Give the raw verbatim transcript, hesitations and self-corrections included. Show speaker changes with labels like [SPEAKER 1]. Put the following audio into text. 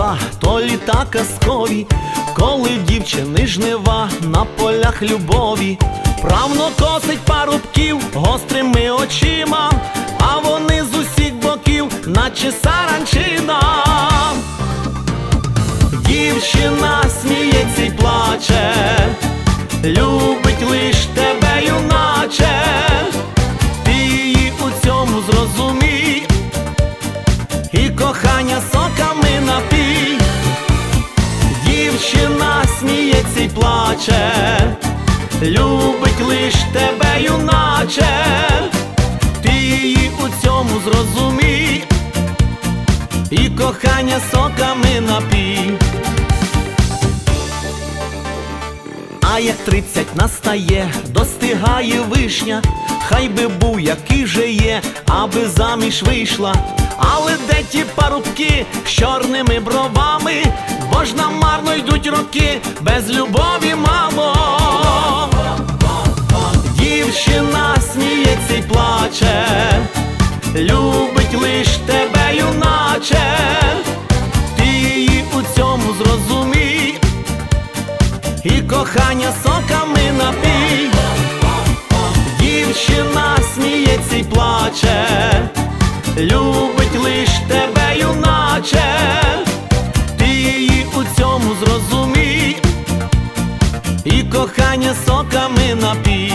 [SPEAKER 1] слова, то літа казкові, коли в дівчини жнива на полях любові. Правно косить парубків гострими очима, а вони з усіх боків, наче саранчина. Дівчина сміється й плаче, любить лиш тебе, юначе. Ти її у цьому зрозумій і кохання соками напій. Дівчина сміється й плаче, любить лиш тебе, юначе. Ти її у цьому зрозумій і кохання соками напій. А як тридцять настає, достигає вишня, хай би був який же є, аби заміж вийшла. Але де ті парубки з чорними бровами, бо ж нам марно йдуть роки без любові, мамо. Дівчина сміється й плаче, любить лиш тебе, юначе. Ти її у цьому зрозумій і кохання соками напій. Дівчина сміється й плаче, любить лиш тебе, юначе. Ти її у цьому зрозумій і кохання соками напій.